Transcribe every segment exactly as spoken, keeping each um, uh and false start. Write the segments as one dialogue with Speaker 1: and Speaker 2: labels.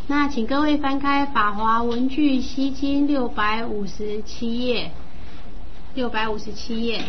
Speaker 1: 那请各位翻开《法华文具西经》六百五十七页，六百五十七页，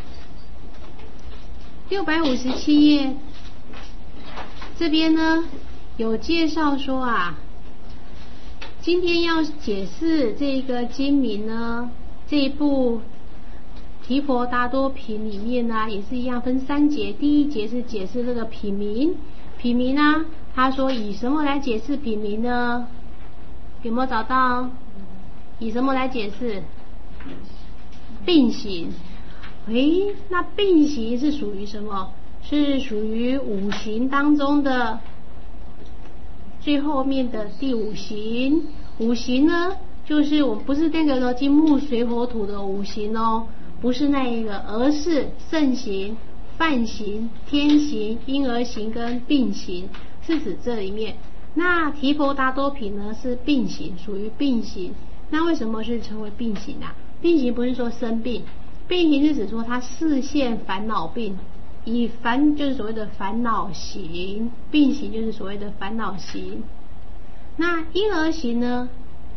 Speaker 1: 六百五十七页这边呢有介绍说啊，今天要解释这个经名呢，这一部提婆达多品里面呢，也是一样分三节。第一节是解释这个品名，品名呢，他说以什么来解释品名呢？有没有找到？以什么来解释？并行。诶，那并行是属于什么？是属于五行当中的最后面的第五行。五行呢，就是我们不是那个金木水火土的五行哦，不是那一个，而是圣行、梵行、天行、婴儿行跟并行，是指这里面。那提婆达多品呢是并行，属于并行。那为什么是称为并行啊？并行不是说生病，并行是指说他视现烦恼病，以烦就是所谓的烦恼行，并行就是所谓的烦恼行。那婴儿行呢？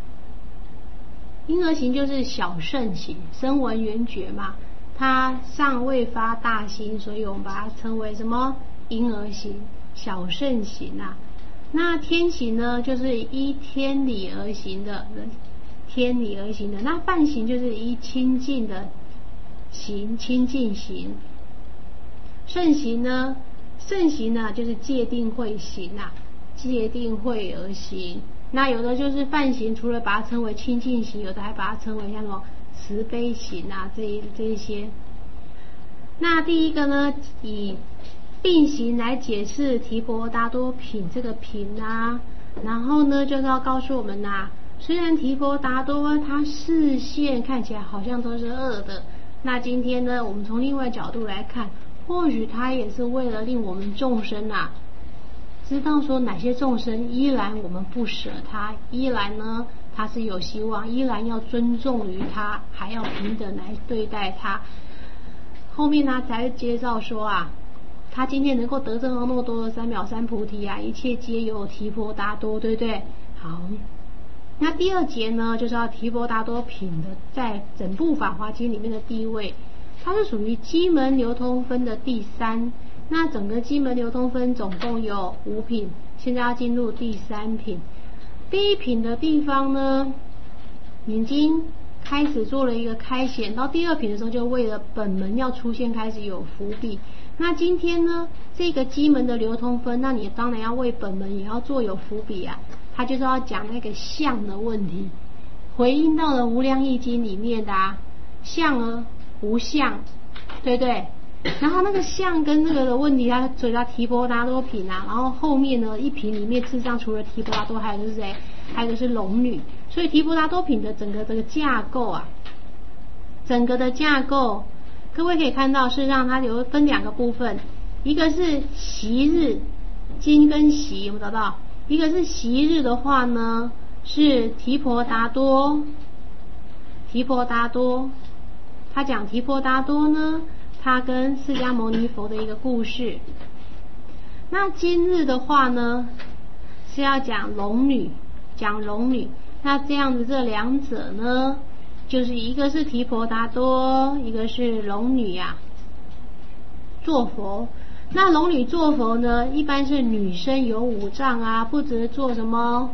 Speaker 1: 婴儿行就是小圣行，声闻缘觉嘛，他尚未发大心，所以我们把它称为什么？婴儿行、小圣行啊。那天行呢，就是依天理而行的，天理而行的。那梵行就是依清净的行，清净行。圣行呢，圣行呢就是戒定慧行啊，戒定慧而行。那有的就是梵行，除了把它称为清净行，有的还把它称为像什么慈悲行啊，这一这一些。那第一个呢，以并行来解释提婆达多品这个品啊，然后呢就是要告诉我们呐、啊，虽然提婆达多他视线看起来好像都是恶的，那今天呢我们从另外角度来看，或许他也是为了令我们众生啊知道说哪些众生依然我们不舍他，依然呢他是有希望，依然要尊重于他，还要平等来对待他。后面呢才介绍说啊，他今天能够得证阿耨多罗三藐三菩提啊，一切皆由提婆达多，对不对？好，那第二节呢就是要提婆达多品的在整部法华经里面的地位，它是属于基门流通分的第三。那整个基门流通分总共有五品，现在要进入第三品。第一品的地方呢，已经开始做了一个开显，到第二品的时候就为了本门要出现开始有伏笔。那今天呢，这个基门的流通分，那你当然要为本门也要做有伏笔啊，他就是要讲那个相的问题，回应到了无量易经里面的啊，相呢无相，对不对？然后那个相跟那个的问题，他所以叫提婆达多品啊。然后后面呢一品里面事实上除了提婆达多，还有就是谁？还有就是龙女。所以提婆达多品的整个这个架构啊，整个的架构，各位可以看到，事实上它有分两个部分，一个是习日，今跟习有没有找到？一个是习日的话呢，是提婆达多，提婆达多，他讲提婆达多呢。他跟释迦牟尼佛的一个故事。那今日的话呢，是要讲龙女，讲龙女。那这样子这两者呢，就是一个是提婆达多，一个是龙女呀、啊，做佛。那龙女做佛呢，一般是女生有五脏啊，不得做什么？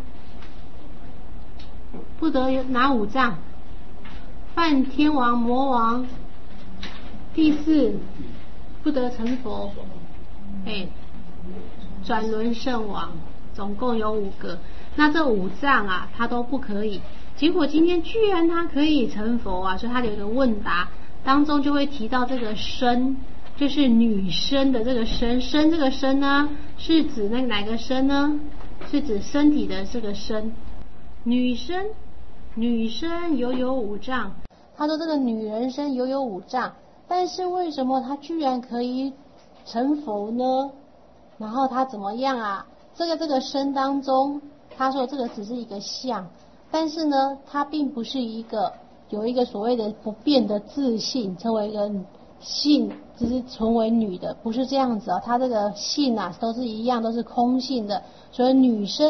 Speaker 1: 不得有哪五脏？梵天王、魔王。第四，不得成佛，哎，转轮圣王，总共有五个。那这五藏啊，他都不可以。结果今天居然他可以成佛啊，所以他有一个问答当中就会提到这个身，就是女生的这个身，身这个身呢，是指那个哪个身呢？是指身体的这个身。女生，女生犹有五脏。他说这个女人身犹有五脏。但是为什么他居然可以成佛呢？然后他怎么样啊？这个这个身当中，他说这个只是一个相，但是呢，它并不是一个有一个所谓的不变的自性，成为一个性，只是成为女的，不是这样子啊。它这个性啊，都是一样，都是空性的。所以女生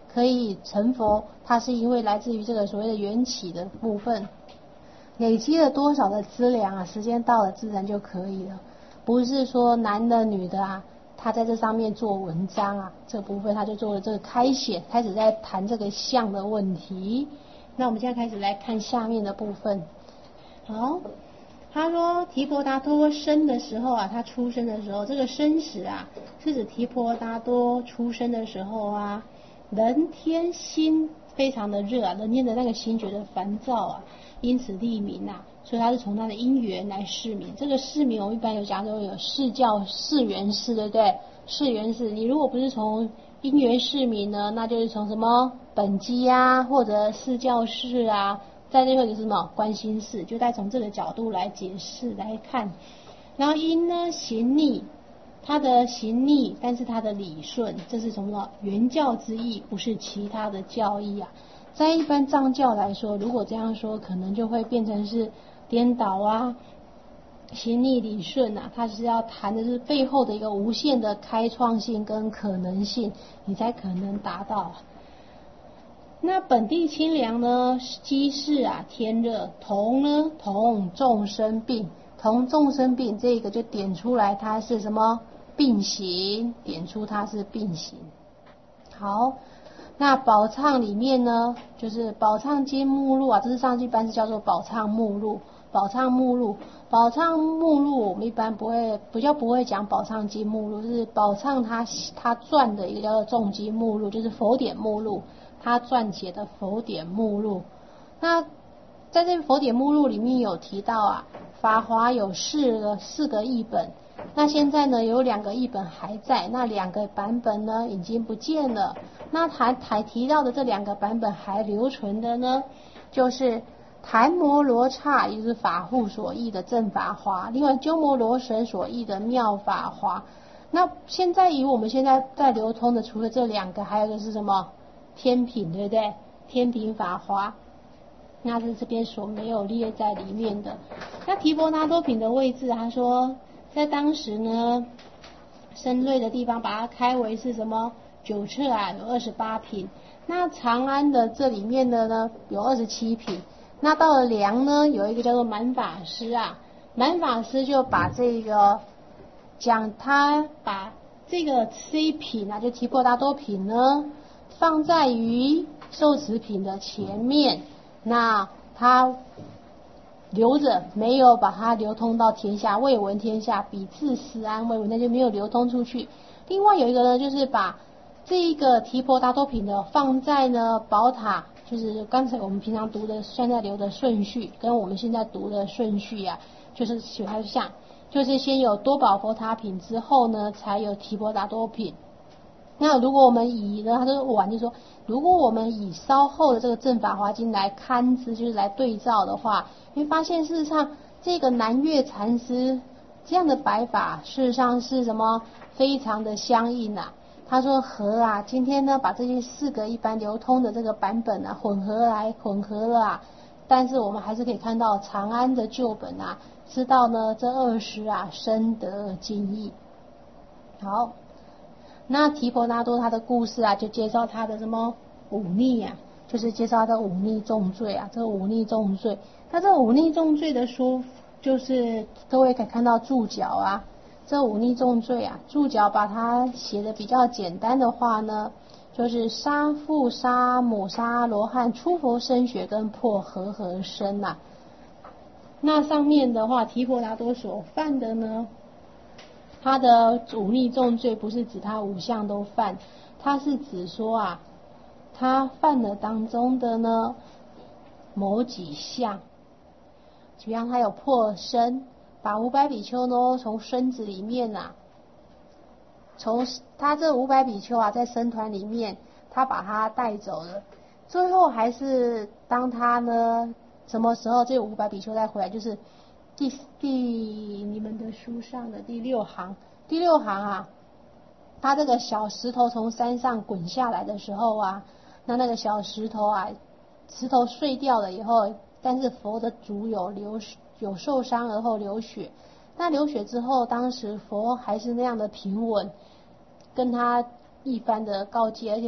Speaker 1: 可以成佛，它是因为来自于这个所谓的缘起的部分。累积了多少的资粮啊，时间到了自然就可以了，不是说男的女的啊，他在这上面做文章啊，这部分他就做了这个开显，开始在谈这个相的问题。那我们现在开始来看下面的部分。好，他说提婆达多生的时候啊，他出生的时候，这个生时啊，是指提婆达多出生的时候啊，人天心非常的热啊，人天的那个心觉得烦躁啊，因此立名啊，所以他是从他的因缘来释名。这个释名我们一般有讲说有释教释缘释，对不对？释缘释，你如果不是从因缘释名呢，那就是从什么本机啊，或者释教释啊，在最后就是什么观心释，就再从这个角度来解释来看。然后因呢行逆，它的行逆，但是它的理顺，这是什么原教之意，不是其他的教义啊。在一般藏教来说，如果这样说，可能就会变成是颠倒啊，行逆理顺啊，它是要谈的是背后的一个无限的开创性跟可能性，你才可能达到。那本地清凉呢，机事啊，天热，同呢同众生病，同众生病这个就点出来它是什么病形，点出它是病形。好，那宝忏里面呢，就是宝忏经目录啊，这是上去一般是叫做宝忏目录。宝忏目录，宝忏目录我们一般不会，比较不会讲宝忏经目录，就是宝忏他他撰的一个叫做众经目录，就是佛典目录，他撰写的佛典目录。那在这佛典目录里面有提到啊，法华有四个四个译本，那现在呢有两个译本还在，那两个版本呢已经不见了。那还还提到的这两个版本还留存的呢，就是檀摩罗刹，也就是法护所译的正法华，另外鸠摩罗什所译的妙法华。那现在以我们现在在流通的，除了这两个，还有一个是什么？天品，对不对？天品法华，那是这边所没有列在里面的。那提婆达多品的位置，他说在当时呢，深邃的地方把它开为是什么？九册啊，有二十八品。那长安的这里面的呢，有二十七品。那到了梁呢，有一个叫做满法师啊，满法师就把这个讲他把这个这一品啊，就提婆达多品呢，放在于受持品的前面，那他留着，没有把它流通到天下，未闻天下，彼自私安未闻，那就没有流通出去。另外有一个呢，就是把这一个提婆达多品的放在呢宝塔，就是刚才我们平常读的现在流的顺序，跟我们现在读的顺序啊，就是学它像，就是先有多宝佛塔品之后呢，才有提婆达多品。那如果我们以呢，他说晚就说，如果我们以稍后的这个正法华经来勘知，就是来对照的话，会发现事实上这个南岳禅师这样的摆法，事实上是什么？非常的相应啊。他说和啊，今天呢把这些四个一般流通的这个版本啊混合来混合了啊，但是我们还是可以看到长安的旧本啊，知道呢这二十啊深得敬意。好，那提婆达多他的故事啊，就介绍他的什么忤逆啊，就是介绍他的忤逆重罪啊，这个忤逆重罪。那这忤逆重罪的书，就是各位可以看到注脚啊。这忤逆重罪啊，注脚把它写的比较简单的话呢，就是杀父杀母杀罗汉出佛身血跟破和合身呐。那上面的话，提婆达多所犯的呢，他的忤逆重罪不是指他五项都犯，他是指说啊，他犯了当中的呢某几项，比方他有破身。把五百比丘呢从身子里面啊，从他这五百比丘啊在僧团里面，他把他带走了。最后还是当他呢什么时候这五百比丘再回来，就是第第你们的书上的第六行，第六行啊，他这个小石头从山上滚下来的时候啊，那那个小石头啊，石头碎掉了以后，但是佛的足有流有受伤而后流血，那流血之后，当时佛还是那样的平稳，跟他一番的告诫，而且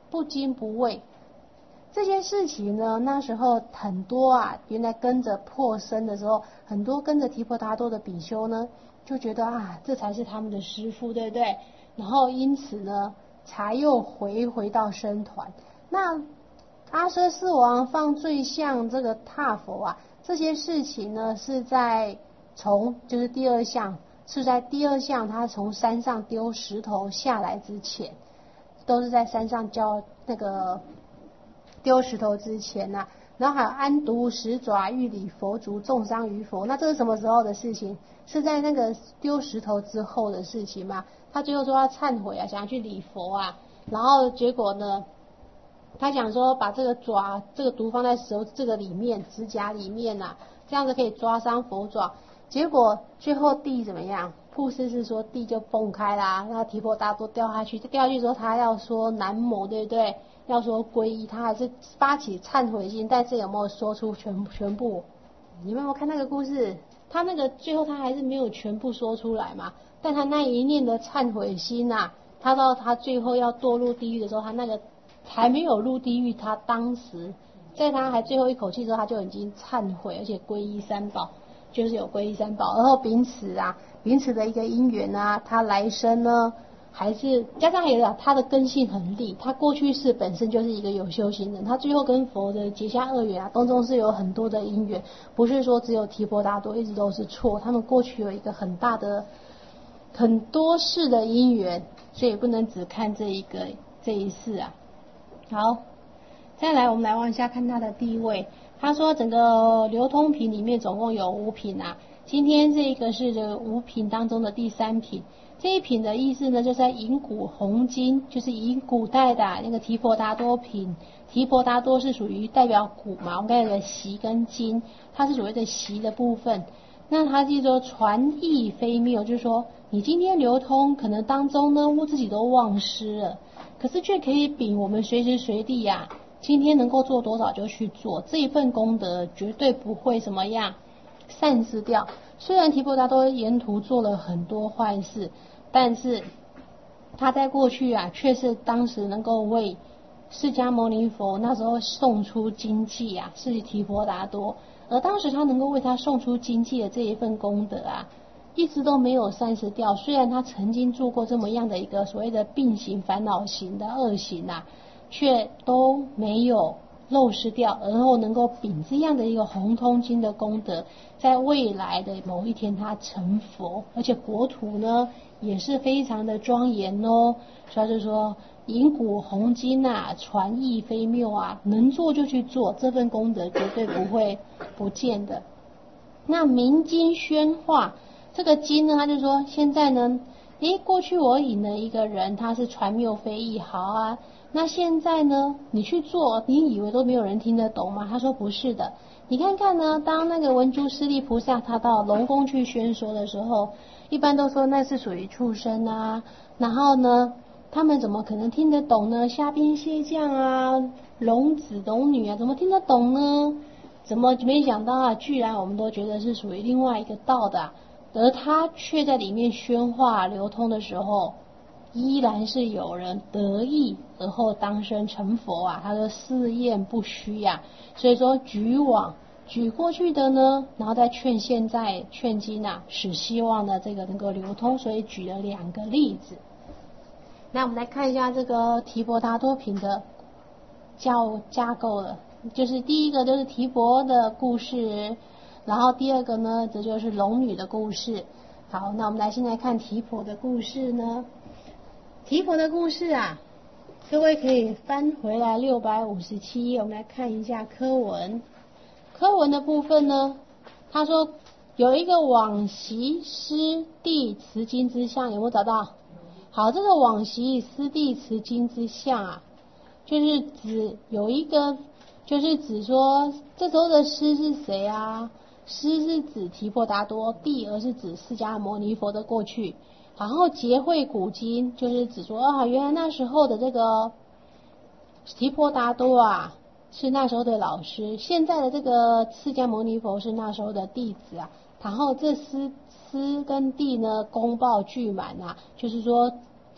Speaker 1: 不惊不畏。这些事情呢，那时候很多啊，原来跟着破僧的时候，很多跟着提婆达多的比丘呢，就觉得啊，这才是他们的师父，对不对？然后因此呢，才又回回到僧团。那阿阇世王放罪像这个踏佛啊，这些事情呢，是在从就是第二项，是在第二项他从山上丢石头下来之前，都是在山上教那个丢石头之前呐、啊，然后还有安毒十爪欲礼佛足重伤于佛，那这是什么时候的事情？是在那个丢石头之后的事情吗？他最后说要忏悔啊，想要去礼佛啊，然后结果呢，他想说把这个爪这个毒放在手这个里面指甲里面啊，这样子可以抓伤佛爪。结果最后地怎么样？布施是说地就崩开啦，那提婆达多掉下去，掉下去之后他要说南无，对不对？要说皈依，他还是发起忏悔心，但是有没有说出全全部？你们有没有看那个故事？他那个最后他还是没有全部说出来嘛，但他那一念的忏悔心啊，他到他最后要堕入地狱的时候，他那个还没有入地狱，他当时在他还最后一口气的时候，他就已经忏悔，而且皈依三宝，就是有皈依三宝，然后秉此啊，秉此的一个因缘啊，他来生呢，还是加上还有他的根性很利，他过去世本身就是一个有修行人，他最后跟佛的结下恶缘啊，当中是有很多的因缘，不是说只有提婆达多一直都是错，他们过去有一个很大的很多世的因缘，所以不能只看这一个这一世啊。好，再来我们来往下看他的地位。他说整个流通品里面总共有五品啊，今天这个是这个五品当中的第三品。这一品的意思呢，就是在银骨红金，就是以古代的、啊、那个提婆达多品。提婆达多是属于代表骨嘛，我们刚才的锡跟金，它是所谓的锡的部分。那它是说传意非谬，就是说你今天流通，可能当中呢我自己都忘失了，可是却可以秉我们随时随地呀、啊，今天能够做多少就去做，这一份功德绝对不会怎么样散失掉。虽然提婆达多沿途做了很多坏事，但是他在过去啊，却是当时能够为释迦牟尼佛那时候送出经济啊，是提婆达多，而当时他能够为他送出经济的这一份功德啊，一直都没有散失掉。虽然他曾经做过这么样的一个所谓的病行烦恼行的恶行啊，却都没有漏失掉，而后能够秉这样的一个红通经的功德，在未来的某一天他成佛，而且国土呢也是非常的庄严哦。所以就说银骨红金啊，传意非谬啊，能做就去做，这份功德绝对不会不见的。那明经宣化，这个经呢，他就说现在呢，诶，过去我引了一个人，他是传谬非议，好啊，那现在呢，你去做，你以为都没有人听得懂吗？他说不是的，你看看呢，当那个文殊师利菩萨他到龙宫去宣说的时候，一般都说那是属于畜生啊，然后呢，他们怎么可能听得懂呢？虾兵蟹将啊，龙子龙女啊，怎么听得懂呢？怎么没想到啊，居然我们都觉得是属于另外一个道的、啊，而他却在里面宣化流通的时候，依然是有人得意而后当生成佛啊，他说试验不虚呀、啊，所以说举往举过去的呢，然后再劝现在劝今啊，使希望的这个能够流通，所以举了两个例子。那我们来看一下这个提婆达多品的教架构了，就是第一个就是提婆的故事，然后第二个呢，这就是龙女的故事。好，那我们来先来看提婆的故事呢。提婆的故事啊，各位可以翻回来六百五十七页，我们来看一下科文。科文的部分呢，他说有一个往昔师弟持经之相，有没有找到？好，这个往昔师弟持经之相啊，就是指有一个，就是指说这时候的师是谁啊？师是指提婆达多，弟而是指释迦牟尼佛的过去。然后结会古今，就是指说啊，原来那时候的这个提婆达多啊，是那时候的老师，现在的这个释迦牟尼佛是那时候的弟子啊。然后这师师跟弟呢，公报俱满啊，就是说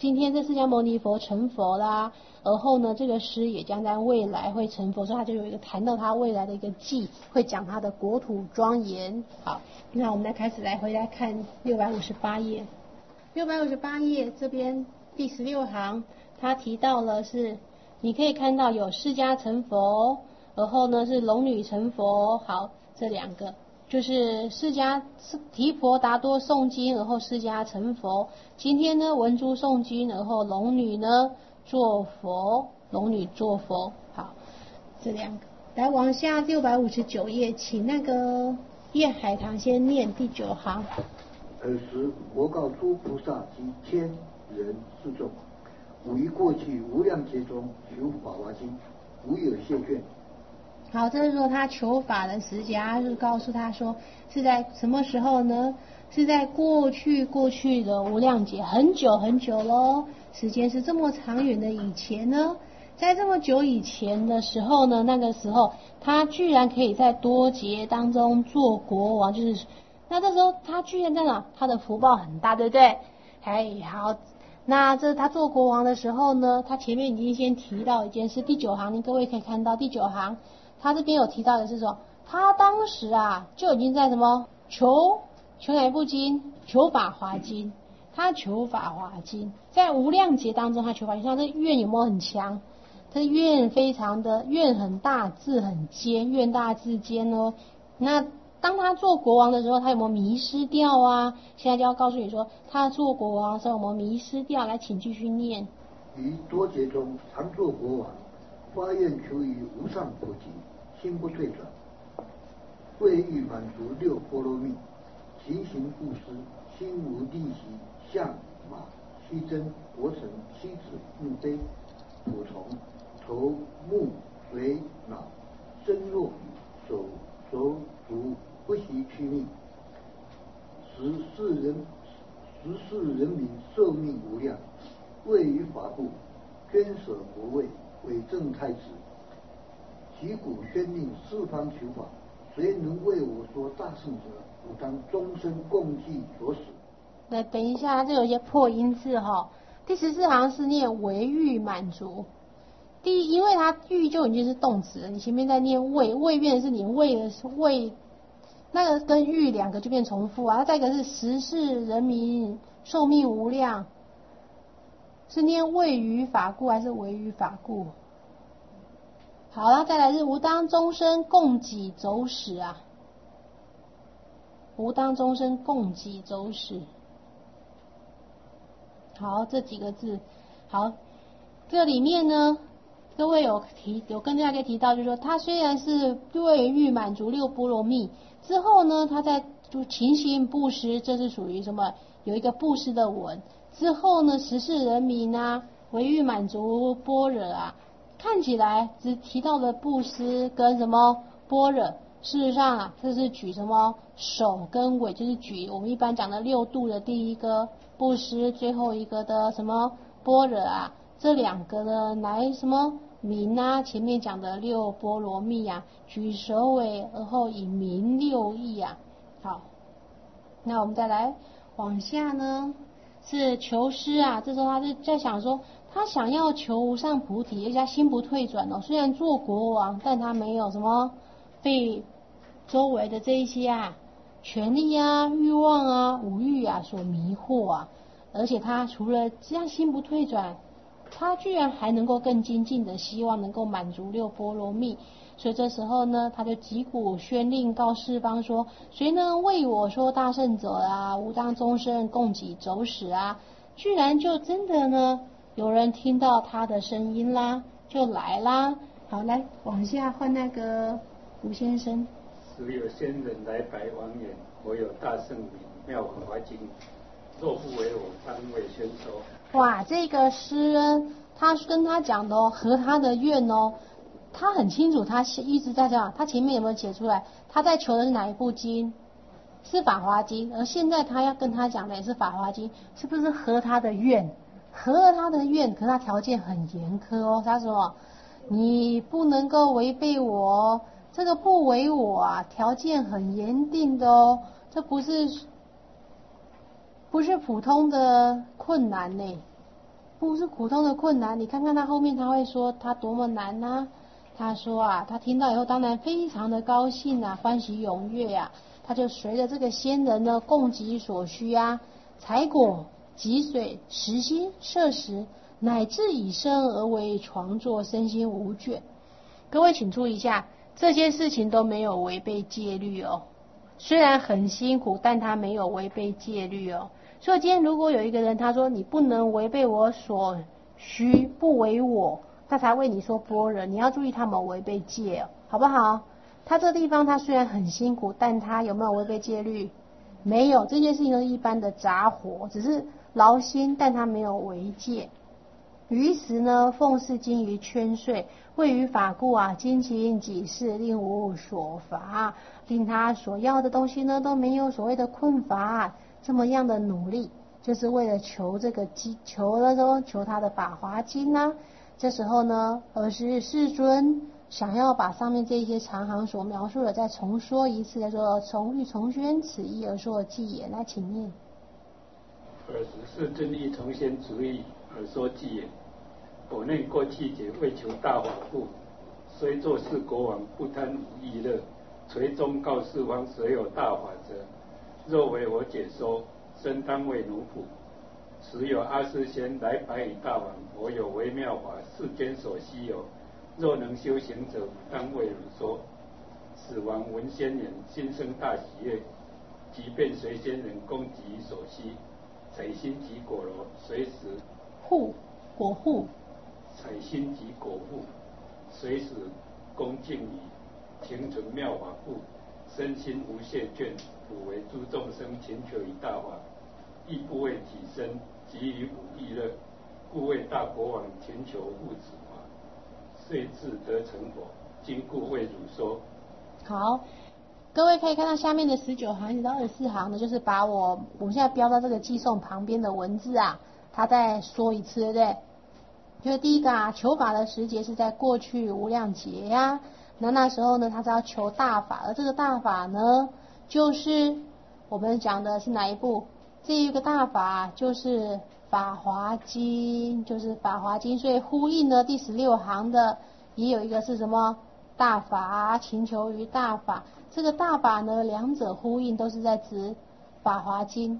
Speaker 1: 今天这释迦牟尼佛成佛啦，而后呢这个诗也将在未来会成佛，所以他就有一个谈到他未来的一个记，会讲他的国土庄严。好，那我们来开始来回来看六百五十八页。六百五十八页这边第十六行，他提到了是，你可以看到有释迦成佛，而后呢是龙女成佛。好，这两个就是释迦提婆达多诵经，而后释迦成佛。今天呢文殊诵经，而后龙女呢做佛，龙女做佛。好，这两个来往下六百五十九页，请那个叶海棠先念第九行。
Speaker 2: 尔时我告诸菩萨及天人世众，吾于过去无量劫中求法华经，无有谢倦。
Speaker 1: 好，这是说他求法的时节，他就告诉他说是在什么时候呢？是在过去过去的无量劫，很久很久咯，时间是这么长远的以前呢，在这么久以前的时候呢，那个时候他居然可以在多劫当中做国王，就是那这时候他居然在哪？他的福报很大，对不对？哎，好，那这他做国王的时候呢，他前面已经先提到一件事，第九行，你各位可以看到第九行，他这边有提到的是说，他当时啊就已经在什么求求哪一部经？求法华经。他求法华经，在无量劫当中他求法经，他这愿有没有很强？这愿非常的愿很大，志很坚，愿大志坚哦。那当他做国王的时候，他有没有迷失掉啊？现在就要告诉你说，他做国王的时候有没有迷失掉？来，请继续念。
Speaker 2: 于多劫中常做国王，发愿求于无上普济，心不退转，为欲满足六波罗蜜，勤行布施，心无吝惜，象马须真国臣妻子墓碑仆从头目为脑身弱手手足不惜屈命，使世人使世人民寿命无量，位于法部，捐舍国位，为正太子。其鼓宣令四方求法，谁能为我说大圣者，吾当终身共济所使。
Speaker 1: 来，等一下，这有一些破音字哈、哦。第十四行是念为欲满足，第一，因为它欲就已经是动词了，你前面在念为，为变成是你为的是为，那个跟欲两个就变重复啊。再一个是时世人民寿命无量，是念为于法故还是为于法故？好了，再来是吾当终身供给走使啊，吾当终身供给走使。好，这几个字，好，这里面呢，各位有提有跟大家提到，就是说，他虽然是为欲满足六波罗蜜之后呢，他在就勤行布施，这是属于什么？有一个布施的文之后呢，时世人民啊，为欲满足般若啊，看起来只提到了布施跟什么般若，事实上啊，这是举什么手跟尾，就是举我们一般讲的六度的第一个布施，最后一个的什么般若啊，这两个呢来什么名啊？前面讲的六波罗蜜啊，举手尾，而后以名六义啊。好，那我们再来往下呢，是求师啊，这时候他是在想说，他想要求无上菩提，而且他心不退转哦。虽然做国王，但他没有什么被周围的这一些啊权力啊、欲望啊、五欲啊所迷惑啊，而且他除了这样心不退转，他居然还能够更精进的希望能够满足六波罗蜜。所以这时候呢，他就击鼓宣令告四方说，谁能为我说大圣者啊，吾当终身供给走使啊。居然就真的呢有人听到他的声音啦，就来啦。好，来往下换那个吴先生。
Speaker 3: 时有仙人来白王言，我有大圣名妙法华经，若不为我，当为宣说。
Speaker 1: 哇，这个诗人他跟他讲的哦，和他的愿哦，他很清楚，他一直在讲，他前面有没有写出来？他在求的是哪一部经？是法华经，而现在他要跟他讲的也是法华经，是不是合他的愿？合了他的愿，可是他条件很严苛哦。他说，你不能够违背我，这个不违我啊，条件很严定的哦，这不是不是普通的困难呢。 不是普通的困难。你看看他后面他会说他多么难啊。他说啊，他听到以后当然非常的高兴啊，欢喜踊跃啊。他就随着这个仙人呢，供给所需啊，采果、汲水、食薪、摄食，乃至以身而为床座，身心无倦。各位请注意一下，这些事情都没有违背戒律哦。虽然很辛苦，但他没有违背戒律哦。所以今天如果有一个人他说你不能违背我所需，不为我，他才为你说般若，你要注意他们违背戒哦，好不好？他这个地方他虽然很辛苦，但他有没有违背戒律？没有，这件事情都是一般的杂活，只是劳心，但他没有违戒。于时呢，奉事经于圈睡，位于法故啊，精勤己事，令无所乏，令他所要的东西呢都没有所谓的困乏。这么样的努力，就是为了求这个经，求了说求他的法华经啊。这时候呢，而是世尊想要把上面这些长行所描述的再重说一次，说从欲重宣此意而说偈言。来，请念。
Speaker 3: 尔时世尊亦从宣主意而说偈言：我内过去劫为求大法故，虽作是国王，不贪无意乐，垂中告四方，谁有大法者？若为我解说，身当为奴仆。时有阿斯仙来白与大王：我有微妙法，世间所稀有。若能修行者，当为汝说。此王闻仙言，心生大喜悦，即便随仙人供给所需，采薪及果罗，随时
Speaker 1: 护果护，
Speaker 3: 采薪及果腹，随时恭敬于情存妙法故，身心无懈倦，普为诸众生勤求于大法，亦不为己身，及于无意乐，故为大国王勤求护此法，遂至得成佛。今故为汝说。
Speaker 1: 好，各位可以看到下面的十九行一直到二十四行呢，就是把我我们现在标到这个偈颂旁边的文字啊，他再说一次，对不对？就是第一个啊，求法的时节是在过去无量劫呀、啊，那那时候呢，他是要求大法，而这个大法呢，就是我们讲的是哪一部？这一个大法就是法华经，就是法华经，所以呼应了第十六行的，也有一个是什么？大法，勤求于大法。这个大法呢，两者呼应，都是在指法华经。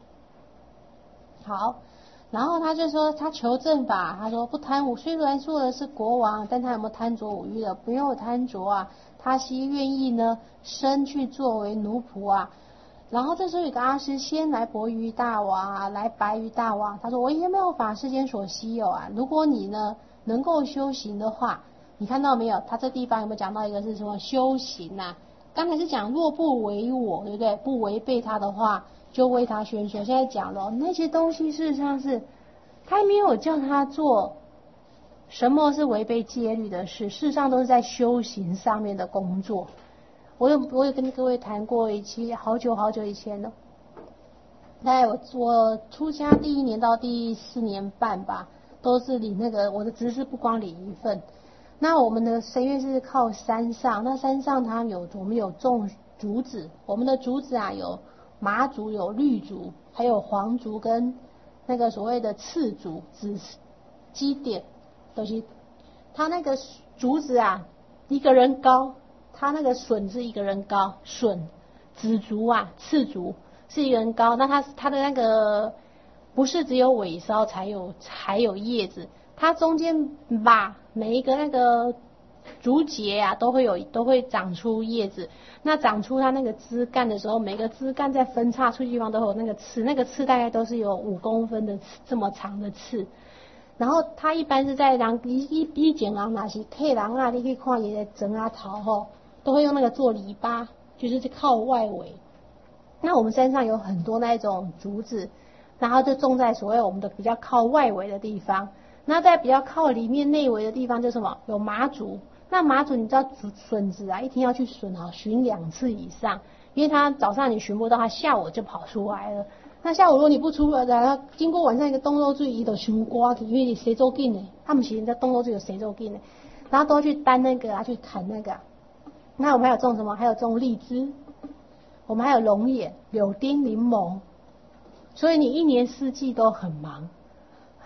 Speaker 1: 好，然后他就说他求正法，他说不贪五，虽然说的是国王，但他有没有贪着五欲的？不用贪着啊，他是愿意呢身去作为奴仆啊。然后这时候有个阿斯仙来博于大王啊，来白于大王，他说我也没有法世间所稀有啊，如果你呢能够修行的话，你看到没有？他这地方有没有讲到一个是什么修行啊？刚才是讲若不为我，对不对？不违背他的话，就为他宣说。现在讲了那些东西，事实上是他没有叫他做什么是违背戒律的事，事实上都是在修行上面的工作。我有我有跟各位谈过一期，好久好久以前了。在我我出家第一年到第四年半吧，都是领那个我的执事不光领一份。那我们的神院是靠山上，那山上它有我们有种竹子，我们的竹子啊有麻竹、有绿竹，还有黄竹跟那个所谓的刺竹、紫基点，都是它那个竹子啊一个人高，它那个笋是一个人高，笋紫竹啊刺竹是一个人高，那它它的那个不是只有尾梢才有才有叶子。它中间把每一个那个竹节啊，都会有都会长出叶子。那长出它那个枝干的时候，每个枝干在分叉出去地方都有那个刺，那个刺大概都是有五公分的这么长的刺。然后它一般是在人一一一剪人那是客人啊，你可以看也在整啊头吼，都会用那个做篱笆，就是靠外围。那我们山上有很多那种竹子，然后就种在所谓我们的比较靠外围的地方。那在比较靠里面内围的地方，就什么有麻竹。那麻竹你知道笋子啊，一天要去笋啊寻两次以上，因为它早上你寻不到，它下午就跑出来了。那下午如果你不出来的，经过晚上一个东漏水，伊就伤刮去，因为谁走紧呢？他们其实在东漏水有谁走紧呢？然后都去担那个啊，去砍那个、啊。那我们还有种什么？还有种荔枝，我们还有龙眼、柳丁、柠檬。所以你一年四季都很忙。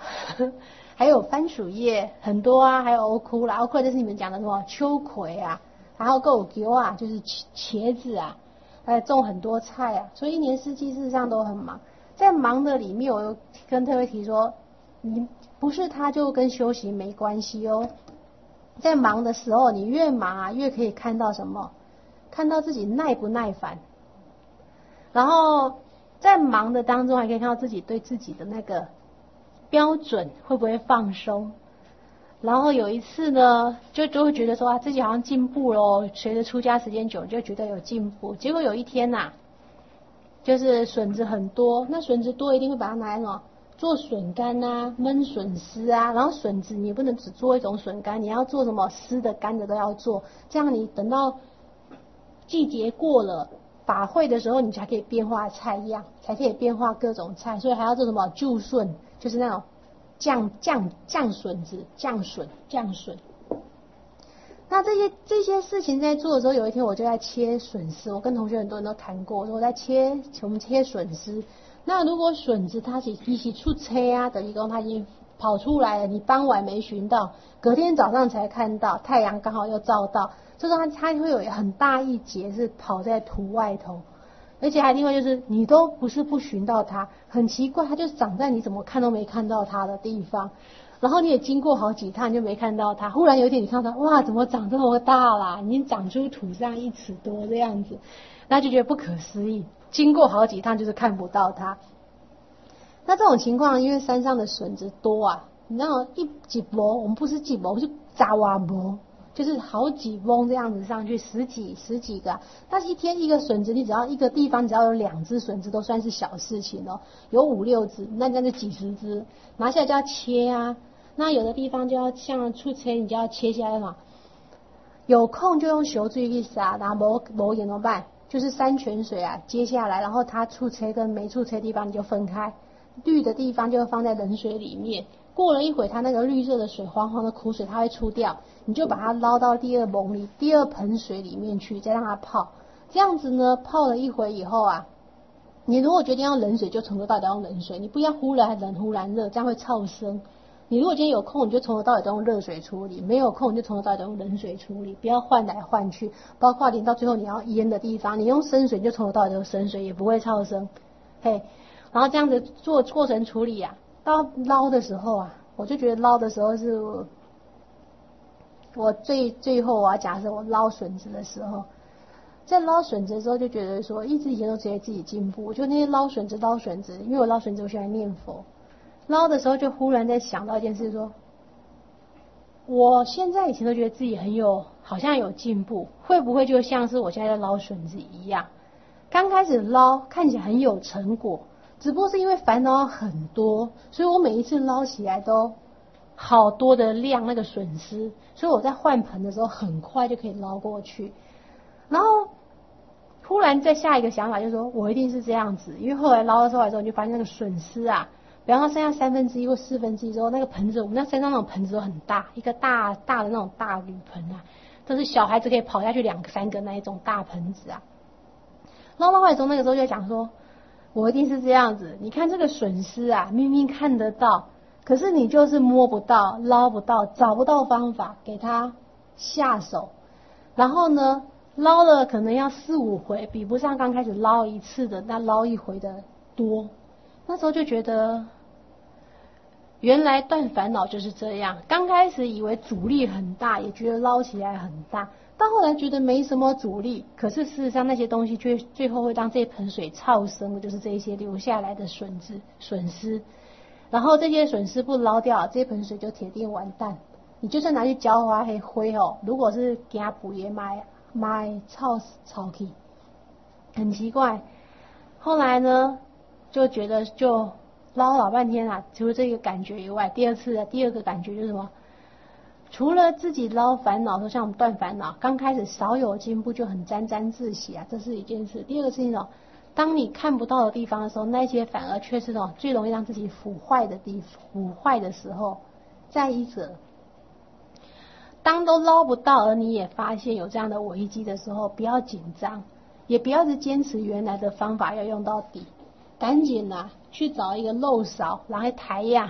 Speaker 1: 还有番薯叶很多啊，还有欧枯啦，欧枯就是你们讲的什么秋葵啊，然后够丢啊，就是茄子啊，还有种很多菜啊，所以一年四季事实上都很忙。在忙的里面，我又跟特别提说，你不是他就跟修行没关系哦。在忙的时候，你越忙啊，越可以看到什么？看到自己耐不耐烦。然后在忙的当中，还可以看到自己对自己的那个标准会不会放松。然后有一次呢，就就会觉得说啊，自己好像进步咯，随着出家时间久，就觉得有进步。结果有一天呐、啊，就是笋子很多，那笋子多一定会把它拿来什么做笋干啊，焖笋丝啊。然后笋子你不能只做一种笋干，你要做什么湿的干的都要做，这样你等到季节过了法会的时候，你才可以变化菜样，才可以变化各种菜。所以还要做什么旧笋，就是那种酱酱酱笋子，酱笋酱笋。那这些这些事情在做的时候，有一天我就在切笋丝，我跟同学很多人都谈过，我说我在切我们切笋丝。那如果笋子它是一起出车啊，等于说它已经跑出来了，你傍晚没寻到，隔天早上才看到，太阳刚好又照到，这时候它它会有很大一截是跑在土外头，而且还另外就是你都不是不寻到它，很奇怪，它就长在你怎么看都没看到它的地方。然后你也经过好几趟就没看到它，忽然有一天你看到它，哇，怎么长这么大啦？已经长出土上一尺多这样子，那就觉得不可思议。经过好几趟就是看不到它。那这种情况，因为山上的笋子多啊，你知道一几畚，我们不是几畚，是扎瓦畚，就是好几畚这样子上去，十几十几个、啊。但是一天一个笋子，你只要一个地方只要有两只笋子都算是小事情哦，有五六只，那那就几十只，拿下来就要切啊。那有的地方就要像出切，你就要切下来嘛。有空就用手水去撒，然后没没眼怎么办？就是山泉水啊，接下来，然后它出切跟没出切的地方你就分开，绿的地方就放在冷水里面。过了一会，它那个绿色的水、黄黄的苦水它会出掉，你就把它捞到第二瓮里、第二盆水里面去，再让它泡。这样子呢，泡了一会以后啊，你如果决定要冷水，就从头到尾都用冷水，你不要忽然冷忽然热，这样会燥生。你如果今天有空，你就从头到尾都用热水处理；没有空，你就从头到尾都用冷水处理，不要换来换去。包括连到最后你要腌的地方，你用生水你就从头到尾都用生水，也不会燥生。嘿，然后这样子做过程处理啊，到捞的时候啊，我就觉得捞的时候是我，我最最后我要假设我捞笋子的时候，在捞笋子的时候就觉得说，一直以前都觉得自己进步。我就那些捞笋子捞笋子，因为我捞笋子我喜欢念佛。捞的时候就忽然在想到一件事，说我现在以前都觉得自己很有好像有进步，会不会就像是我现在在捞笋子一样，刚开始捞看起来很有成果，只不过是因为烦恼很多，所以我每一次捞起来都好多的量那个笋丝，所以我在换盆的时候很快就可以捞过去。然后忽然再下一个想法就是说我一定是这样子，因为后来捞出来的时候你就发现那个笋丝啊，比方说剩下三分之一或四分之一之后，那个盆子，我们那山上那种盆子都很大，一个大大的那种大铝盆啊，都是小孩子可以跑下去两三个那一种大盆子啊。捞到外之后，那个时候就讲说，我一定是这样子。你看这个笋丝啊，明明看得到，可是你就是摸不到、捞不到、找不到方法给它下手。然后呢，捞了可能要四五回，比不上刚开始捞一次的那捞一回的多。那时候就觉得，原来断烦恼就是这样。刚开始以为阻力很大，也觉得捞起来很大，到后来觉得没什么阻力，可是事实上那些东西却最后会让这盆水燥生的，就是这些留下来的笋子、笋丝。然后这些笋丝不捞掉，这盆水就铁定完蛋。你就算拿去浇花黑灰哦，如果是给它补也买买臭臭去，很奇怪。后来呢？就觉得就捞老半天啊，除了这个感觉以外，第二次的第二个感觉就是什么？除了自己捞烦恼，说像我们断烦恼，刚开始少有进步就很沾沾自喜啊，这是一件事。第二个事情哦，当你看不到的地方的时候，那些反而却是哦最容易让自己腐坏的地腐坏的时候。再一者，当都捞不到，而你也发现有这样的危机的时候，不要紧张，也不要是坚持原来的方法要用到底。赶紧啊，去找一个漏勺，然后抬呀，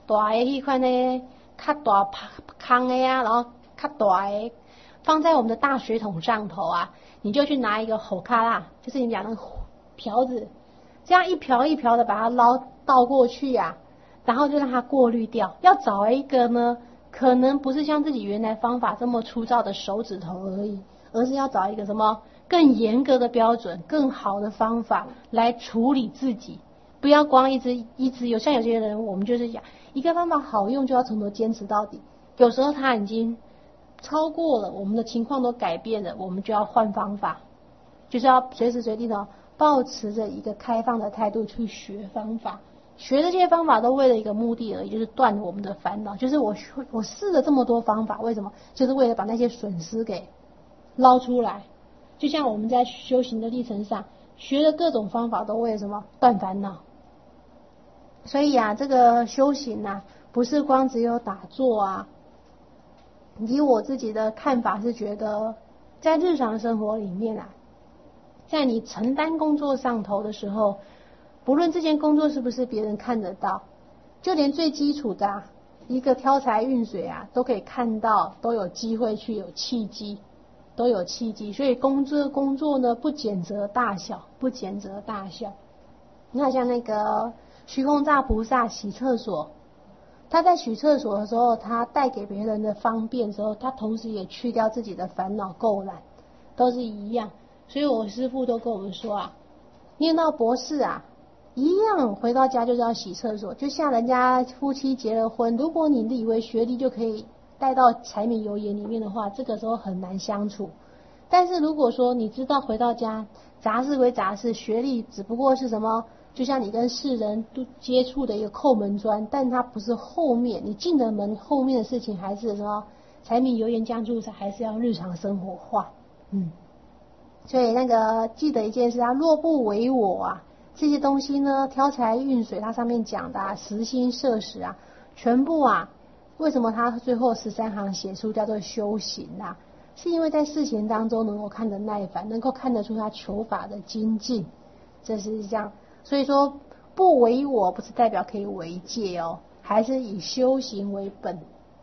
Speaker 1: 大的一块呢，较大康的呀、啊，然后较大的放在我们的大水桶上头啊，你就去拿一个吼卡啦，就是你讲的瓢子，这样一瓢一瓢的把它捞倒过去啊，然后就让它过滤掉。要找一个呢，可能不是像自己原来方法这么粗糙的手指头而已，而是要找一个什么更严格的标准、更好的方法来处理自己。不要光一直一直有，像有些人，我们就是讲一个方法好用，就要从头坚持到底。有时候他已经超过了，我们的情况都改变了，我们就要换方法，就是要随时随地的抱持着一个开放的态度去学方法。学这些方法都为了一个目的而已，就是断我们的烦恼。就是我我试了这么多方法，为什么？就是为了把那些损失给捞出来。就像我们在修行的历程上学的各种方法，都为了什么？断烦恼。所以啊，这个修行啊，不是光只有打坐啊。以我自己的看法是觉得，在日常生活里面啊，在你承担工作上头的时候，不论这件工作是不是别人看得到，就连最基础的、啊、一个挑柴运水啊，都可以看到，都有机会去有契机，都有契机。所以工作工作呢，不拣择大小，不拣择大小。那像那个虚空大菩萨洗厕所，他在洗厕所的时候，他带给别人的方便的时候，他同时也去掉自己的烦恼垢染，都是一样。所以我师父都跟我们说啊，念到博士啊，一样回到家就是要洗厕所。就像人家夫妻结了婚，如果你以为学历就可以带到柴米油盐里面的话，这个时候很难相处。但是如果说你知道回到家杂事归杂事，学历只不过是什么，就像你跟世人都接触的一个扣门砖，但它不是后面你进了门后面的事情，还是什么柴米油盐酱醋茶，还是要日常生活化。嗯，所以那个记得一件事啊，若不为我啊，这些东西呢，挑柴运水，它上面讲的啊，实心摄食啊，全部啊，为什么它最后十三行写出叫做修行啊？是因为在事情当中能够看得耐烦，能够看得出他求法的精进，这是这样。所以说不为我不是代表可以为戒哦，还是以修行为本。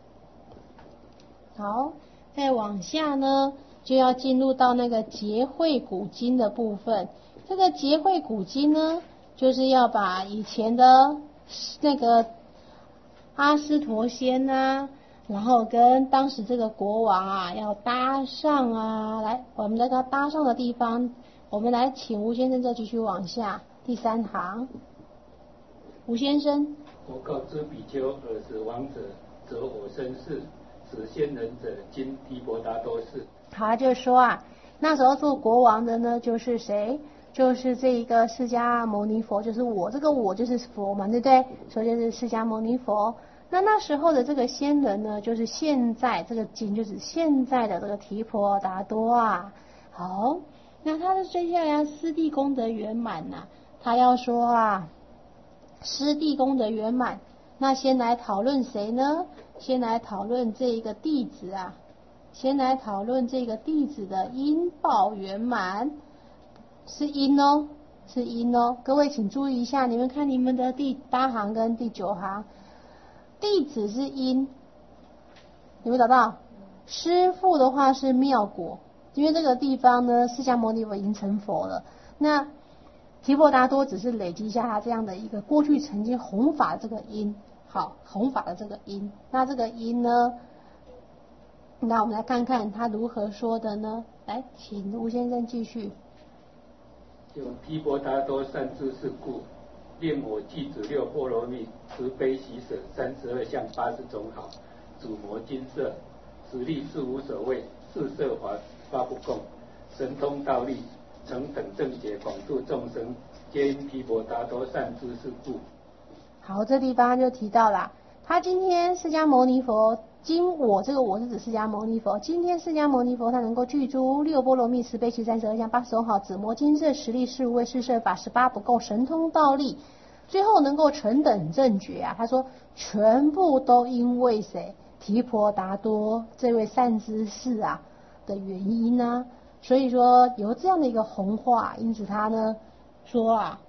Speaker 1: 好，再往下呢，就要进入到那个结会古今的部分。这个结会古今呢，就是要把以前的那个阿斯陀仙啊，然后跟当时这个国王啊要搭上啊，来，我们在他搭上的地方，我们来请吴先生再继续往下，第三行。吴先生，
Speaker 3: 我告知比丘，尔时王者，则我身是，此仙人者，今提婆达多是。
Speaker 1: 好，他就说啊，那时候做国王的呢，就是谁？就是这一个释迦牟尼佛，就是我，这个我就是佛嘛，对不对？所以就是释迦牟尼佛。那那时候的这个仙人呢，就是现在这个经就是现在的这个提婆达多啊。好，那他的接下来师弟功德圆满呐、啊，他要说啊，师弟功德圆满。那先来讨论谁呢？先来讨论这一个弟子啊，先来讨论这个弟子的因报圆满。是因哦，是因哦，各位请注意一下，你们看你们的第八行跟第九行，弟子是因，有没有找到？师父的话是妙果，因为这个地方呢，释迦牟尼佛已经成佛了，那提婆达多只是累积下他这样的一个过去曾经弘法这个因，好，弘法的这个因，那这个因呢，那我们来看看他如何说的呢？来，请吴先生继续。
Speaker 3: 有提婆达多善知识故，令我具足六波罗蜜，慈悲喜舍，三十二相，八十种好，主摩金色，实力是无所谓，四摄法发不共，神通道力，成等正解，广度众生，皆因提婆达多善知识故。
Speaker 1: 好，这地方就提到了，他今天释迦牟尼佛。今我这个我是指释迦牟尼佛，今天释迦牟尼佛他能够具足六波罗蜜、慈悲喜、三十二相、八十种好、紫摩金色、实力是无畏、四摄法、十八不共、神通道力，最后能够成等正觉啊。他说全部都因为谁？提婆达多这位善知识啊的原因啊。所以说有这样的一个弘化，因此他呢说啊，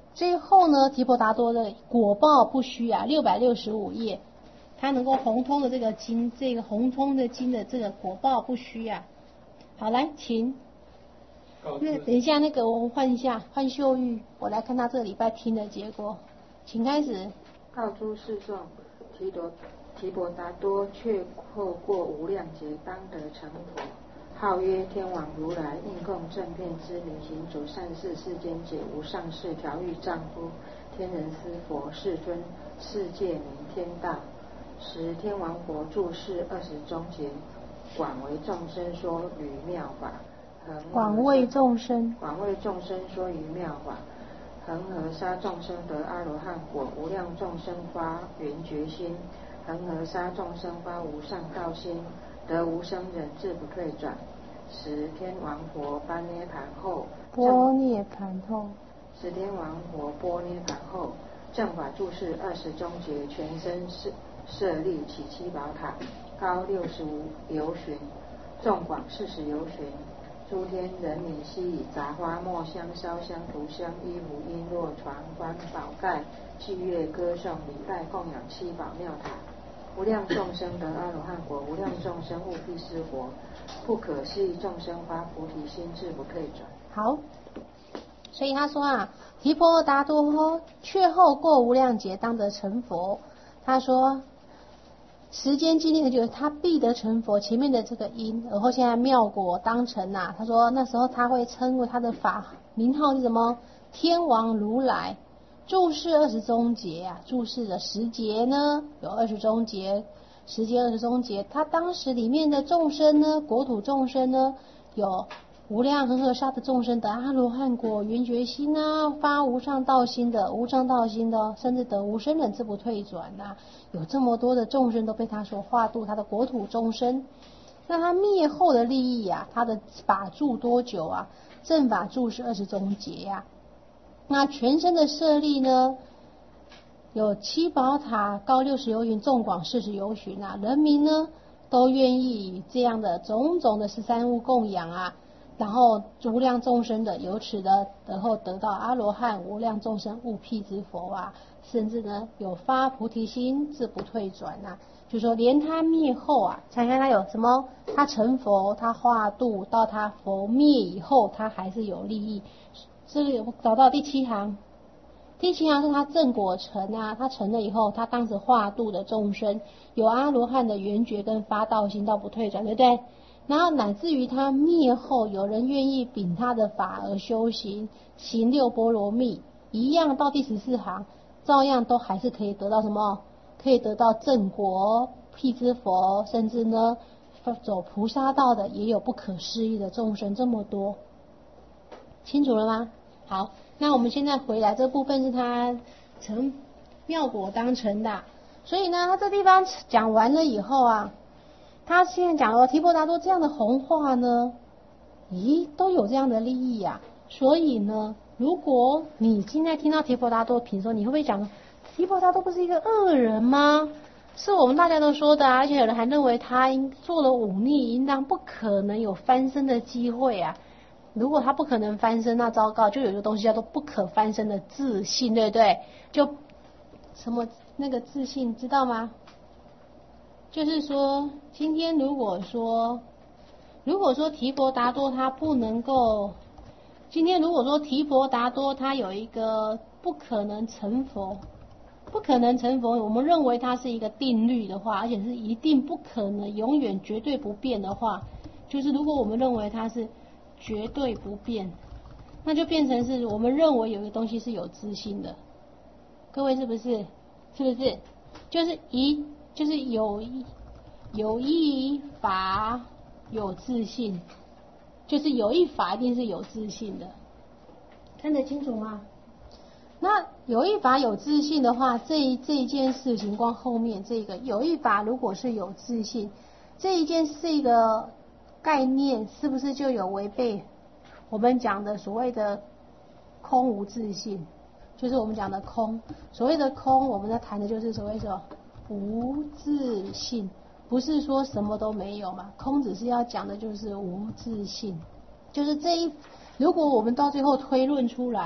Speaker 1: 最后呢，提婆达多的果报不虚啊，六百六十五页，它能够红通的这个经，这个红通的经的这个果报不虚啊。好，来，请。那等一下，那个我们换一下，换秀玉，我来看他这个礼拜听的结果，请开始。
Speaker 4: 告诸世众，提多提婆达多却后过无量劫，当得成佛。号曰天王如来，应供正遍知明行主，善事世间解，无上士调御丈夫，天人思佛，世尊世界名天大。时天王佛住世二十中节，广为众生说语妙法。
Speaker 1: 广为众生，
Speaker 4: 广为众生说于妙法，恒河沙众生得阿罗汉果，无量众生发圆觉心，恒河沙众生发无上道心，得无生忍智不退转。时天王佛般涅盘后，
Speaker 1: 般涅盘后，
Speaker 4: 时天王佛般涅盘后，正法住世二十中节，全身设设立起七宝塔，高六十五由旬，纵广四十由旬。诸天人民悉以杂花末香烧香涂香衣服璎珞床幡宝盖器乐歌颂礼拜供养七宝妙塔。无量众生得阿罗汉果，无量众生悟辟支佛，不可思议众生发菩提心，志不退转。
Speaker 1: 好，所以他说啊，提婆达多却后过无量劫，当得成佛。他说时间纪念的就是他必得成佛，前面的这个因，而后现在妙果当成啊。他说那时候他会称为他的法名号是什么？天王如来，住世二十中劫啊，住世的时节呢有二十中劫，时节二十中劫。他当时里面的众生呢，国土众生呢，有无量恒河沙的众生得阿罗汉果、圆觉心啊，发无上道心的、无上道心的，甚至得无生忍智不退转啊。有这么多的众生都被他所化度，他的国土众生。那他灭后的利益啊，他的法住多久啊？正法住是二十中劫呀、啊。那全身的舍利呢，有七宝塔，高六十由旬，纵广四十由旬啊。人民呢都愿意以这样的种种的十三物供养啊，然后无量众生的由此的然后得到阿罗汉，无量众生悟辟之佛啊，甚至呢有发菩提心，志不退转啊。就说连他灭后啊，想想他有什么？他成佛，他化度，到他佛灭以后，他还是有利益。这个有找到第七行，第七行是他正果成啊，他成了以后，他当时化度的众生有阿罗汉的圆觉跟发道心到不退转，对不对？然后乃至于他灭后，有人愿意秉他的法而修行，行六波罗蜜，一样到第十四行，照样都还是可以得到什么？可以得到正果、辟支佛，甚至呢走菩萨道的也有不可思议的众生，这么多，清楚了吗？好，那我们现在回来，这部分是他成妙果当成的，所以呢，他这地方讲完了以后啊，他现在讲了提婆达多这样的弘化呢，咦，都有这样的利益啊。所以呢，如果你现在听到提婆达多品说，你会不会讲提婆达多不是一个恶人吗？是我们大家都说的啊，而且有人还认为他做了忤逆，应当不可能有翻身的机会啊。如果他不可能翻身，那糟糕，就有一个东西叫做不可翻身的自信，对不对？就什么那个自信，知道吗？就是说，今天如果说，如果说提婆达多他不能够，今天如果说提婆达多他有一个不可能成佛，不可能成佛，我们认为它是一个定律的话，而且是一定不可能、永远绝对不变的话，就是如果我们认为它是绝对不变，那就变成是我们认为有一个东西是有自信的。各位是不是？是不是？就是一就是有有一法有自信，就是有一法一定是有自信的，看得清楚吗？那有一法有自信的话，这这一件事情，光后面这个有一法如果是有自信，这一件是一个概念，是不是就有违背我们讲的所谓的空无自信？就是我们讲的空，所谓的空，我们在谈的就是所谓的无自信，不是说什么都没有嘛。空只是要讲的就是无自信，就是这一，如果我们到最后推论出来，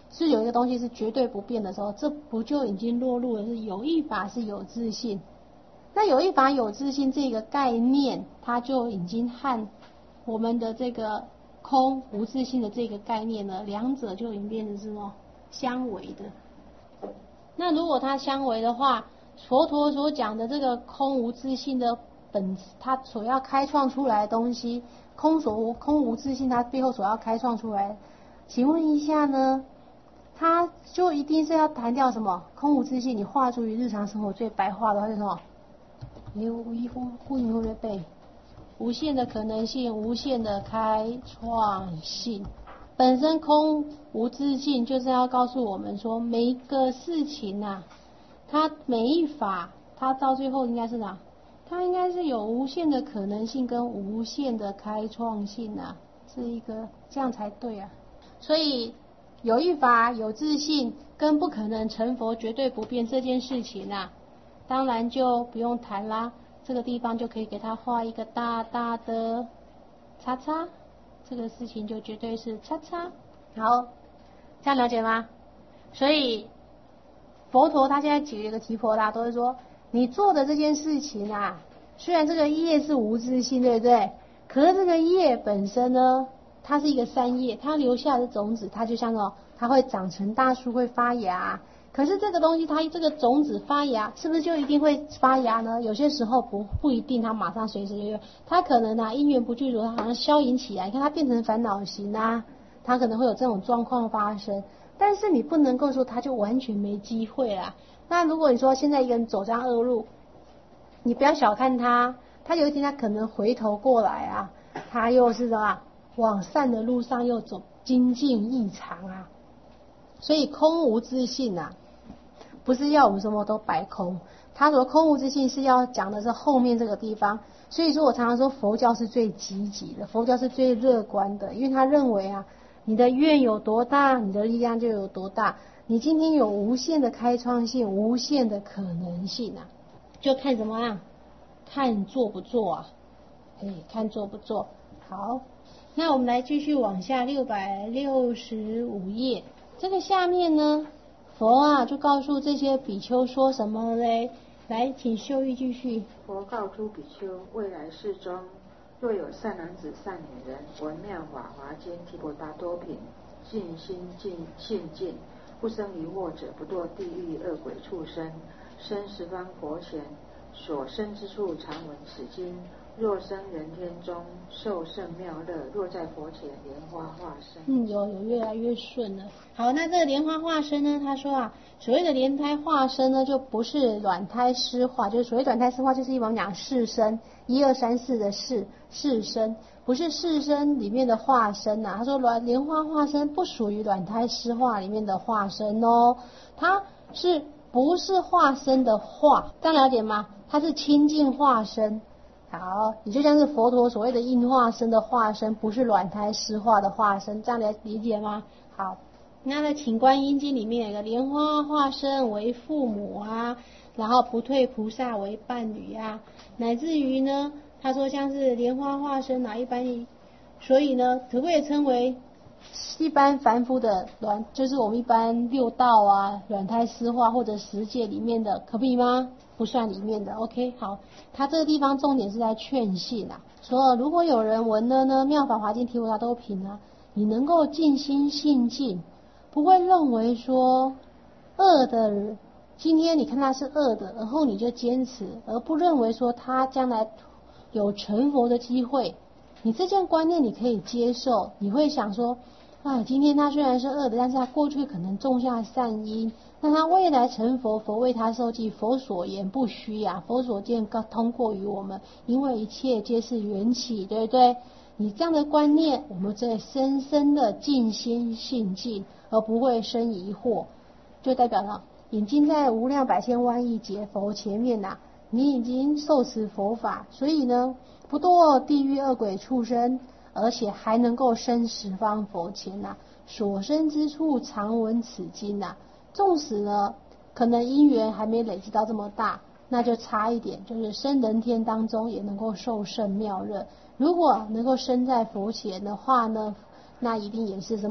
Speaker 1: 是有一个东西是绝对不变的时候，这不就已经落入了是有一法是有自性？那有一法有自性这个概念，它就已经和我们的这个空无自性的这个概念呢，两者就已经变成是什么相违的。那如果它相违的话，佛陀所讲的这个空无自性的本，它所要开创出来的东西，空所无空无自性，它背后所要开创出来，请问一下呢，它就一定是要谈掉什么空无自性？你化诸于日常生活最白话的话是什么？你无一呼呼应会不会背？无限的可能性，无限的开创性。本身空无自性就是要告诉我们说，每一个事情啊，它每一法，它到最后应该是哪？它应该是有无限的可能性跟无限的开创性啊，是一个这样才对啊。所以有一法有自性跟不可能成佛绝对不变这件事情啊，当然就不用谈啦。这个地方就可以给他画一个大大的叉叉，这个事情就绝对是叉叉。好，这样了解吗？所以佛陀他现在举一个提婆达多是说，你做的这件事情啊，虽然这个业是无自性，对不对？可是这个业本身呢，它是一个三业，它留下的种子，它就像哦，它会长成大树，会发芽。可是这个东西，它这个种子发芽，是不是就一定会发芽呢？有些时候不不一定，它马上随时就有，它可能啊因缘不具足，它好像消隐起来，你看它变成烦恼型啊，它可能会有这种状况发生。但是你不能够说它就完全没机会啦。那如果你说现在一个人走上恶路，你不要小看他，他有一天他可能回头过来啊，他又是什么往善的路上又走精进异常啊。所以空无自性啊，不是要我们什么都摆空，他说空无自性是要讲的是后面这个地方。所以说我常常说佛教是最积极的，佛教是最乐观的，因为他认为啊，你的愿有多大，你的力量就有多大。你今天有无限的开创性，无限的可能性啊，就看什么啊？看做不做啊？哎，看做不做。好，那我们来继续往下六百六十五页。这个下面呢，佛啊就告诉这些比丘说什么嘞？来，请秀玉继续。
Speaker 4: 佛告诸比丘，未来世中，若有善男子、善女人，闻妙法华经提婆达多品，尽心尽信尽，不生疑惑者，不堕地狱恶鬼畜生，生十方佛前，所生之处常闻此经。若生人天中，受胜妙乐；若在佛前，莲花化身。嗯，
Speaker 1: 有有越来越顺了。好，那这个莲花化身呢？他说啊，所谓的莲胎化身呢，就不是卵胎湿化，就是所谓卵胎湿化，就是一般讲世身，一二三四的世世身，不是世身里面的化身呐、啊。他说卵莲花化身不属于卵胎湿化里面的化身哦，它是不是化身的化？这样了解吗？它是清净化身。好，你就像是佛陀所谓的应化身的化身，不是卵胎湿化的化身，这样来理解吗？好，那在《请观音经》里面有个莲花化身为父母啊，然后不退菩萨为伴侣啊，乃至于呢，他说像是莲花化身啊，一般，所以呢，可不可以称为一般凡夫的卵，就是我们一般六道啊、卵胎湿化或者十界里面的，可不可以吗？不算里面的 ，OK， 好，他这个地方重点是在劝信啊，说如果有人闻了呢《妙法华经提婆达多品》啊，你能够尽心信尽，不会认为说恶的人，今天你看他是恶的，然后你就坚持，而不认为说他将来有成佛的机会，你这件观念你可以接受，你会想说，啊，今天他虽然是恶的，但是他过去可能种下善因。那他未来成佛，佛为他受记，佛所言不虚啊，佛所见通过于我们，因为一切皆是缘起，对不对？你这样的观念，我们在深深的尽心信尽，而不会生疑惑，就代表了已经在无量百千万亿劫佛前面呐、啊，你已经受持佛法，所以呢，不堕地狱恶鬼畜生，而且还能够生十方佛前呐、啊，所生之处常闻此经呐、啊。纵使呢，可能因缘还没累积到这么大，那就差一点，就是生人天当中也能够受胜妙乐。如果能够生在佛前的话呢，那一定也是什么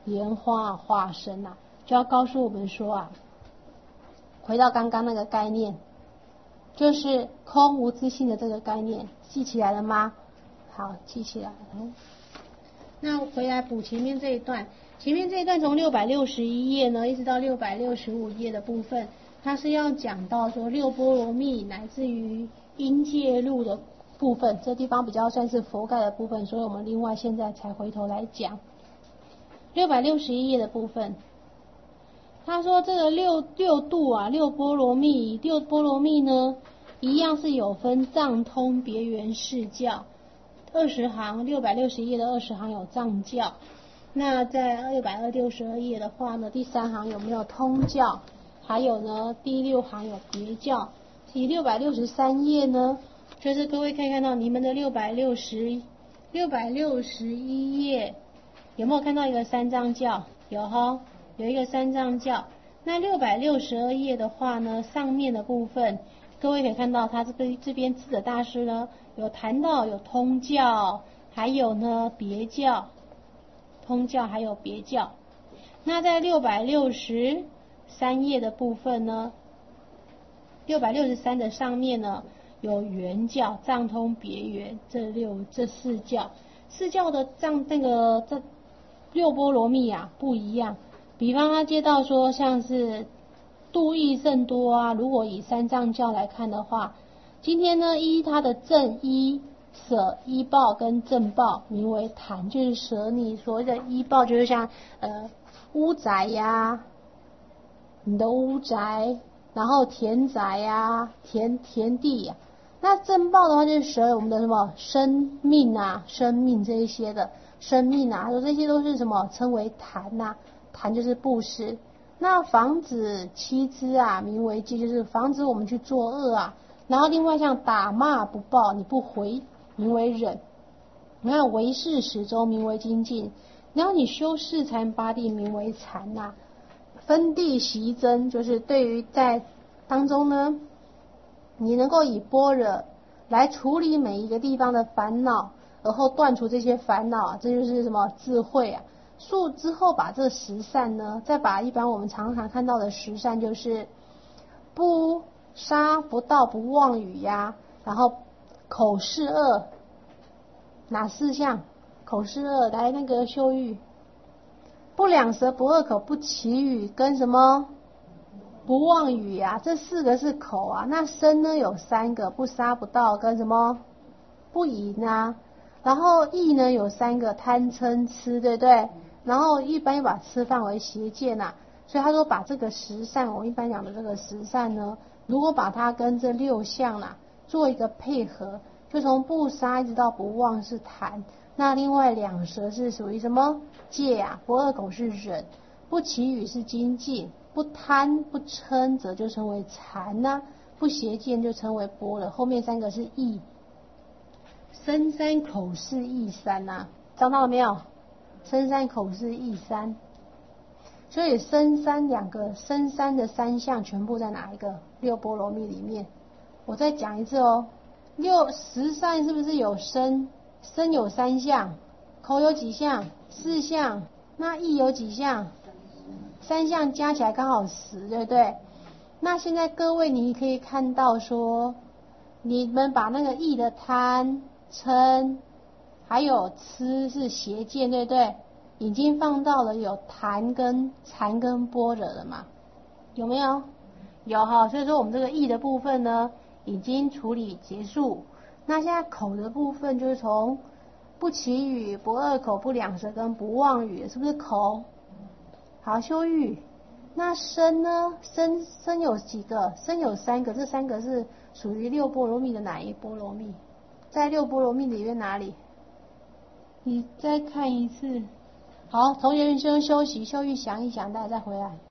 Speaker 1: 莲花化身啊，就要告诉我们说啊，回到刚刚那个概念，就是空无自性的这个概念，记起来了吗？好，记起来了。那回来补前面这一段，前面这一段从六百六十一页呢，一直到六百六十五页的部分，它是要讲到说六波罗蜜乃至于阴界路的部分，这地方比较算是佛盖的部分，所以我们另外现在才回头来讲。六百六十一页的部分，他说这个六六度啊，六波罗蜜，六波罗蜜呢，一样是有分藏通别圆释教。二十行，六百六十页的二十行有藏教。那在六百六十二页的话呢，第三行有没有通教？还有呢，第六行有别教。第六百六十三页呢，就是各位可以看到你们的六百六十、六百六十一页有没有看到一个三藏教？有哈，有一个三藏教。那六百六十二页的话呢，上面的部分，各位可以看到他这个这边智者大师呢，有谈到有通教，还有呢别教，通教还有别教。那在六百六十三页的部分呢，六百六十三的上面呢有圆教、藏通别圆这六这四教，四教的藏那个这六波罗蜜啊不一样。比方他接到说像是度益甚多啊，如果以三藏教来看的话，今天呢依他的正依舍依报跟正报名为坛，就是舍你所谓的依报，就是像呃屋宅呀、啊，你的屋宅，然后田宅呀、啊、田田地呀、啊。那正报的话就是舍我们的什么生命啊、生命这一些的生命啊，说这些都是什么称为坛呐、啊，坛就是布施。那防止妻子啊，名为戒，就是防止我们去作恶啊。然后另外像打骂不报，你不回，名为忍。然后为事始终，名为精进。然后你修四禅八地，名为禅呐、啊。分地习真，就是对于在当中呢，你能够以般若来处理每一个地方的烦恼，而后断除这些烦恼，这就是什么智慧啊。数之后把这十善呢，再把一般我们常常看到的十善，就是不杀不盗不妄语呀，然后口是恶，哪四项？口是恶，来那个修玉，不两舌不恶口不绮语跟什么不妄语呀，这四个是口啊。那身呢有三个，不杀不盗跟什么不淫啊。然后意呢有三个，贪嗔痴，对不对？然后一般又把吃饭为邪见呐、啊，所以他说把这个十善，我们一般讲的这个十善呢，如果把它跟这六项啦、啊、做一个配合，就从不杀一直到不妄是贪，那另外两舌是属于什么戒啊？不恶口是忍，不绮语是精进，不贪不嗔则就称为禅呐、啊，不邪见就称为般若。后面三个是意，身三口是意三呐、啊，找到了没有？身三口是意三，所以身三两个身三的三项全部在哪一个六波罗蜜里面？我再讲一次哦，六十善是不是有身？身有三项，口有几项？四项。那意有几项？三项加起来刚好十，对不对？那现在各位你可以看到说，你们把那个意的贪嗔还有痴是邪见，对不对？已经放到了有坛跟禅跟般若了嘛？有没有？有哈。所以说我们这个意的部分呢，已经处理结束。那现在口的部分就是从不绮语、不恶口、不两舌跟不妄语，是不是口？好，修语。那身呢？身身有几个？身有三个，这三个是属于六波罗蜜的哪一波罗蜜？在六波罗蜜里面哪里？你再看一次。好，同学先休息，休息想一想，大家再回来。